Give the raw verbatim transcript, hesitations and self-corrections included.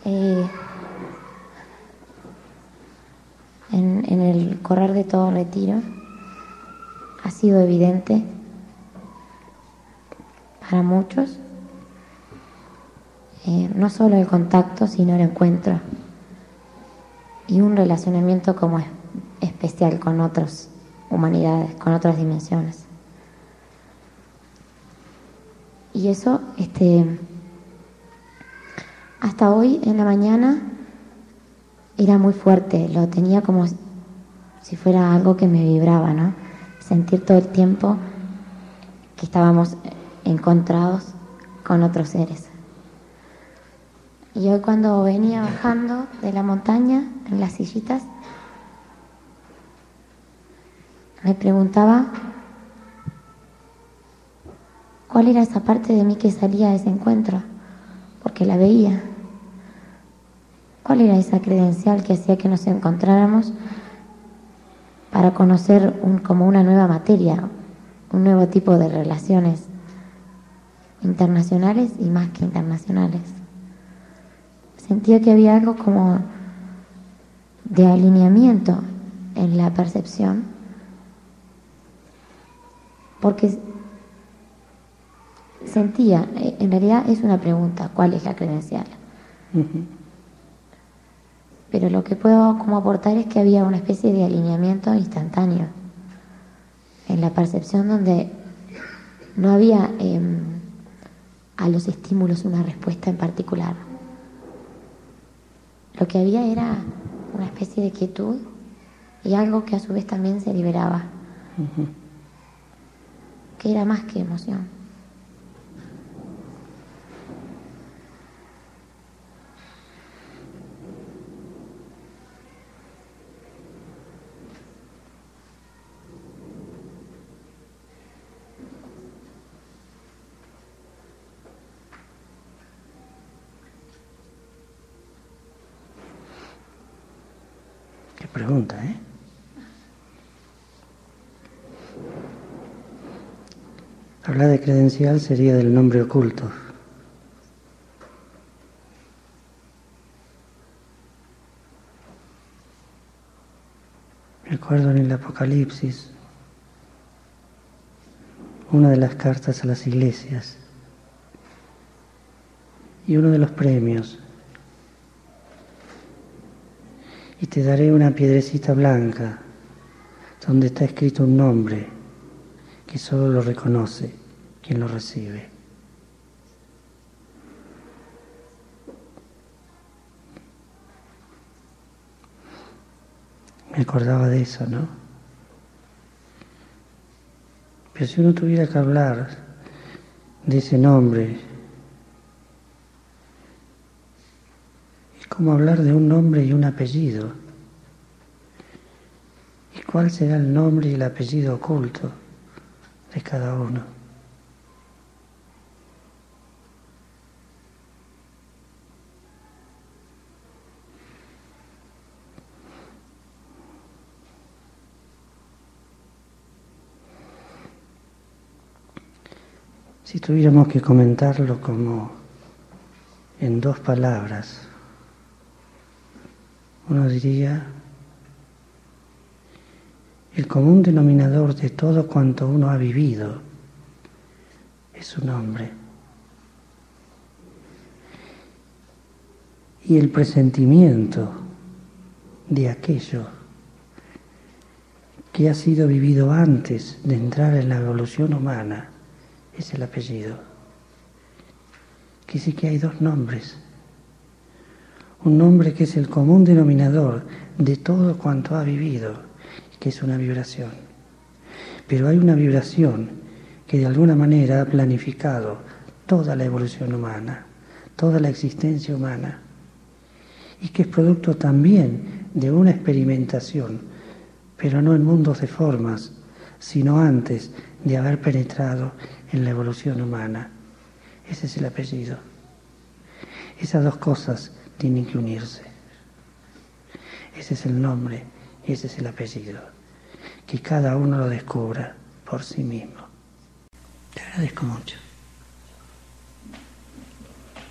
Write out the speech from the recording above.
eh, en, en el correr de todo retiro ha sido evidente para muchos, eh, no solo el contacto, sino el encuentro y un relacionamiento como es, especial con otras humanidades, con otras dimensiones. Y eso, este, hasta hoy en la mañana era muy fuerte, lo tenía como si fuera algo que me vibraba, ¿no? Sentir todo el tiempo que estábamos encontrados con otros seres. Y hoy, cuando venía bajando de la montaña en las sillitas, me preguntaba cuál era esa parte de mí que salía de ese encuentro, porque la veía. ¿Cuál era esa credencial que hacía que nos encontráramos para conocer un, como una nueva materia, un nuevo tipo de relaciones internacionales y más que internacionales? Sentía que había algo como de alineamiento en la percepción, porque sentía, en realidad es una pregunta, ¿cuál es la credencial? Uh-huh. Pero lo que puedo como aportar es que había una especie de alineamiento instantáneo en la percepción, donde no había eh, a los estímulos una respuesta en particular. Lo que había era una especie de quietud y algo que a su vez también se liberaba, uh-huh. que era más que emoción. Pregunta, ¿eh? Hablar de credencial sería del nombre oculto. Me acuerdo en el Apocalipsis, una de las cartas a las iglesias y uno de los premios. Y te daré una piedrecita blanca donde está escrito un nombre que solo lo reconoce quien lo recibe. Me acordaba de eso, ¿no? Pero si uno tuviera que hablar de ese nombre, como hablar de un nombre y un apellido. ¿Y cuál será el nombre y el apellido oculto de cada uno? Si tuviéramos que comentarlo como en dos palabras, uno diría: el común denominador de todo cuanto uno ha vivido es su nombre. Y el presentimiento de aquello que ha sido vivido antes de entrar en la evolución humana es el apellido. Que sí que hay dos nombres. Un nombre que es el común denominador de todo cuanto ha vivido, que es una vibración. Pero hay una vibración que de alguna manera ha planificado toda la evolución humana, toda la existencia humana, y que es producto también de una experimentación, pero no en mundos de formas, sino antes de haber penetrado en la evolución humana. Ese es el apellido. Esas dos cosas tienen que unirse. Ese es el nombre y ese es el apellido. Que cada uno lo descubra por sí mismo. Te agradezco mucho.